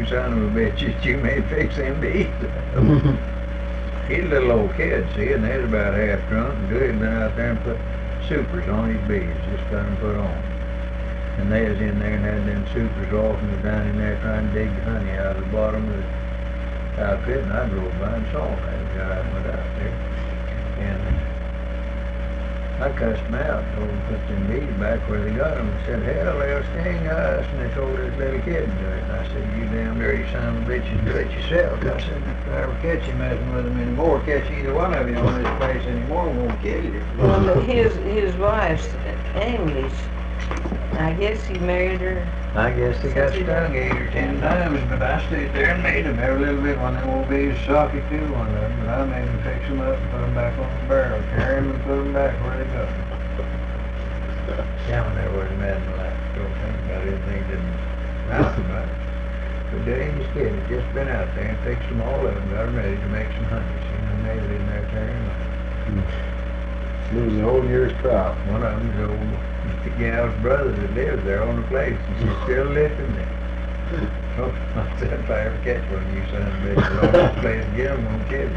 you son of a bitches, you may fix him to eat. He's a little old kid, see, and they's about half drunk, and Dewey been out there and put supers on his bees, just got them put on. And they was in there and had them supers off and was down in there trying to dig the honey out of the bottom of the outfit, and I drove by and saw that guy went out there. And I cussed them out, told them to put them bees back where they got them, and said, hell, they'll sting us, and they told this little kid to do it. And I said, you damn dirty son of a bitches, do it yourself. I said, if I ever catch you messing with them anymore, catch either one of you on this place anymore, we won't kill you. Well, his wife's English. I guess he married her. I guess they got stung 8 or 10 times, but I stayed there and made them every little bit. One of them old bees socket too, one of them, but I made them fix them up and put them back on the barrel, carry them and put them back where they go. Down there was mad and laugh. Don't think about anything, didn't mouth about it. But Danny's kid had just been out there and fixed them all up and got them ready to make some honey. See, and they was in there tearing them up. Lose the whole year's crop. One of them's old the gal's brother that lives there on the place, and she's still living there. So I said, if I ever catch one of you son of a bitches on this place again, I'm gonna kill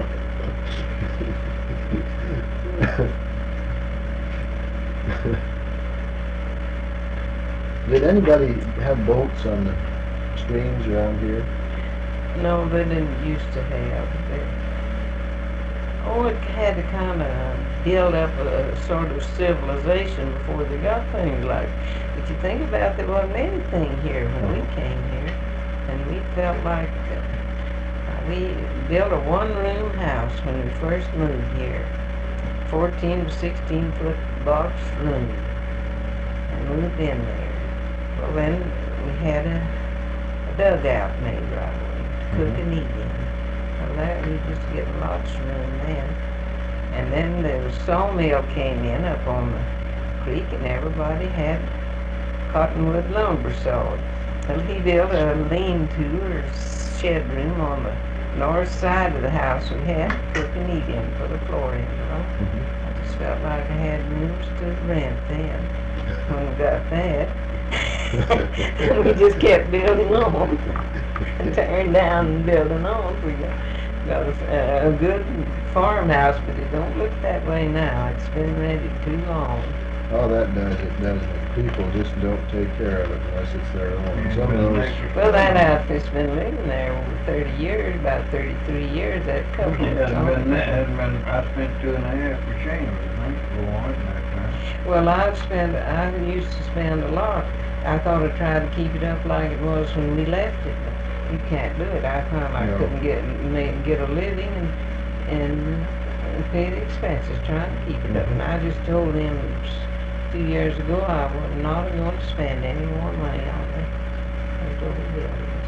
you. Did anybody have boats on the streams around here? No, they didn't used to have it. Oh, it had to kind of build up a sort of civilization before they got things like. If you think about it, there wasn't anything here when we came here, and we felt like we built a one-room house when we first moved here, 14 to 16 foot box room, and moved in there. Well, then we had a dugout made right away to cook and eat in. Well, that we just get lots of room then. And then the sawmill came in up on the creek, and everybody had cottonwood lumber sawed. Well, he built a lean-to or shed room on the north side of the house we had to cook and eat in, put a floor in, you know. I just felt like I had rooms to rent then. When we got that, and we just kept building on and tearing down and building on. We got a good farmhouse, but it don't look that way now. It's been rented too long. Oh, that does it, doesn't it? People just don't take care of it unless it's their own. Some of those... Well, that outfit's been living there over 30 years, about 33 years. That couple I spent 2.5 for chambers, I think, for one that time. Well, I used to spend a lot. I thought I'd try to keep it up like it was when we left it, but you can't do it. I found I couldn't get a living and pay the expenses trying to keep it up. And I just told them 2 years ago I was not going to spend any more money on the buildings.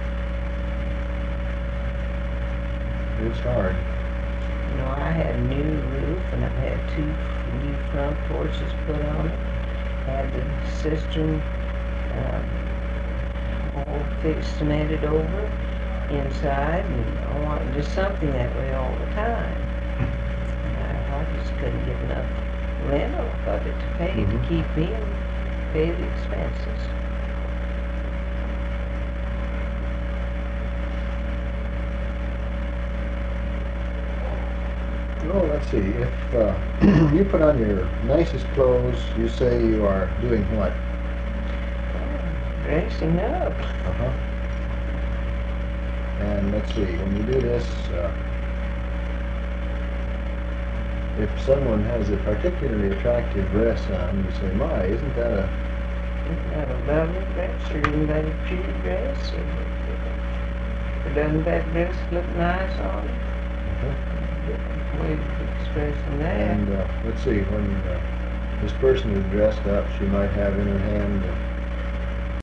It's hard. You know, I had a new roof, and I've had 2 new front porches put on it. Had the cistern all fixed, cemented over inside, and I wanted just something that way all the time. And I just couldn't get enough rental of it to pay to keep me and pay the expenses. Oh, let's see. If you put on your nicest clothes, you say you are doing what? Dressing up. Uh-huh. And let's see, when you do this, if someone has a particularly attractive dress on, you say, my, isn't that a... Isn't that a lovely dress, or isn't that a pretty dress? Or doesn't that dress look nice on it? Way of expressing that. And let's see, when this person is dressed up, she might have in her hand